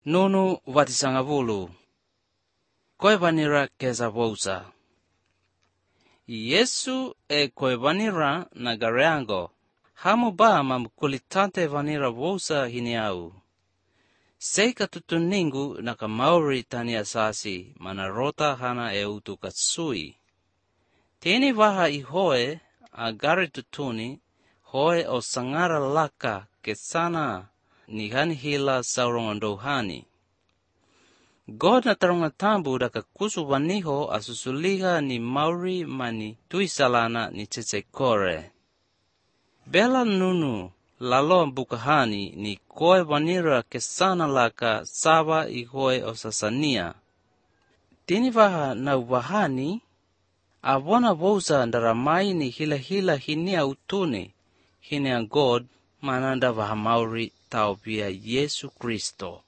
Nunu vatisangavulu. Koevanira keza wousa. Yesu koevanira na gareango. Hamu ba mamkulitante vanira wousa hiniau. Seika tutuningu na kamauri tani asasi manarota hana utu katsui. Tini vaha ihoe agari tutuni hoe o sangara laka kesana nihani hila saurongondohani. God na tarungatambu daka kusu vaniho asusuliha ni mauri mani tuisalana ni tsetsekore. Bela nunu lalo bukahani ni koe vanira kesana laka sava ihoe o sasania. Tini vaha na uvahani avona wousa ndaramai ni hila hinia utuni hinia God mananda vaha mauri taupia Yesu Kristo.